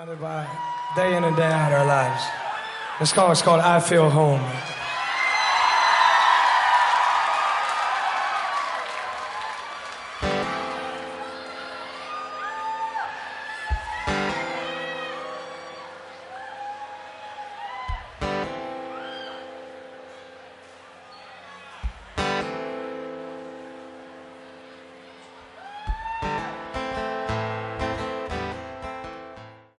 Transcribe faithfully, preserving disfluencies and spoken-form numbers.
Surrounded by day in and day out our lives. This song is called I Feel Home.